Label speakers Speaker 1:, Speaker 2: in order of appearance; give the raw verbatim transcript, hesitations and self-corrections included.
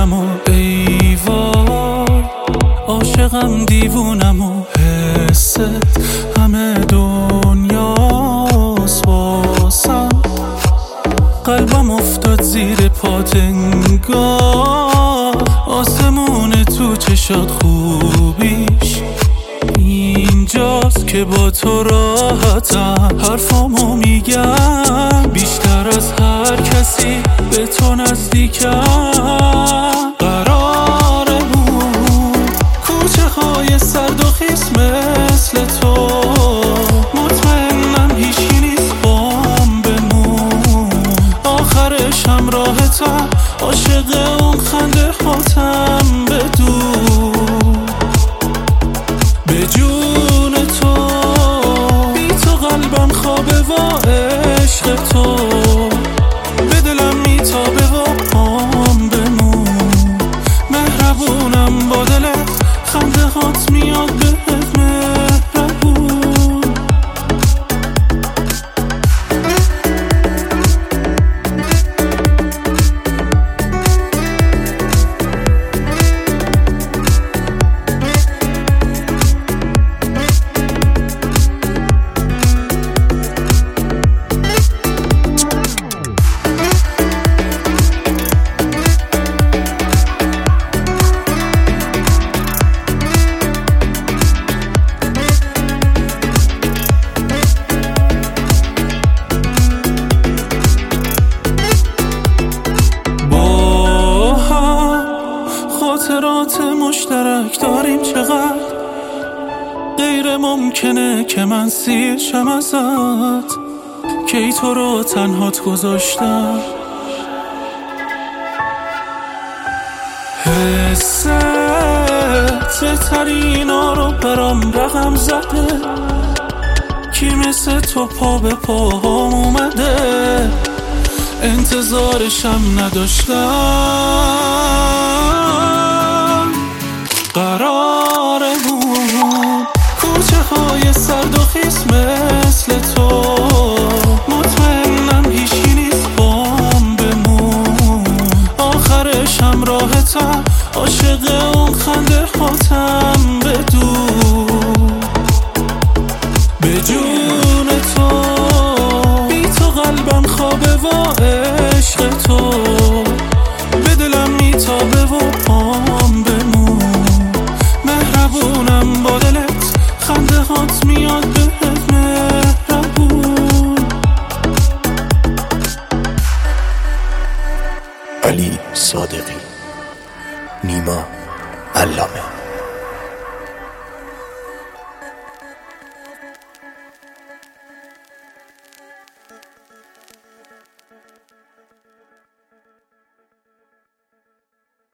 Speaker 1: بودم و ای وای عاشقم دیوونم و حست همه دنیاست واسم. قلبم افتاد زیر پات انگار آسمون تو چشات خوبیش اینجاست که با تو راحتم. حرفامو میگم بیشتر از هر کسی به تو نزدیکم. قرارمون کوچه های سرد و خیس مثل تو، مطمئنم هیچی نیست بام بمون. آخرش همراهتم عاشق اون خنده هاتم بدون به جون تو. بی تو قلبم خوابه و عشق تو به دلم میتابه و پام بمون. مهربونم با دلت خنده هات میاد بهت مهربون. خاطرات مشترک داریم چقدر، غیر ممکنه که من سیر شم ازت. کی تو رو تنهات گذاشتم، حست بهترینا رو برام رقم زده. کی مثل تو پا به پاهم اومده، انتظارشم نداشتم. قرارمون کوچه های سرد و خیس مثل تو، مطمئنم هیچی نیست بام بمون. آخرش همراهتم عاشق اون خنده هاتم بدون به جون تو. بی تو قلبم خوابه و عشق تو به دلم میتابه و پام بمون. مهربونم با دلت خنده هات میاد بهت مهربون.
Speaker 2: علی صادقی، نیما علامه.